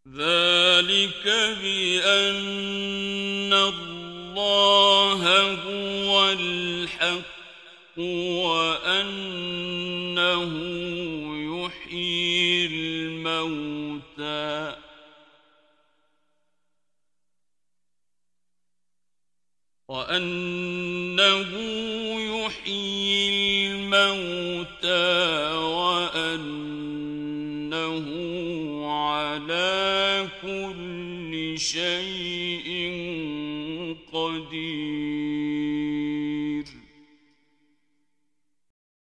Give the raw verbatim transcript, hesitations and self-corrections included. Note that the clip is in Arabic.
ذلك بأن الله هو الحق وأنه يحيي الموتى وأنه يحيي الموتى وأنه على كل شيء قدير.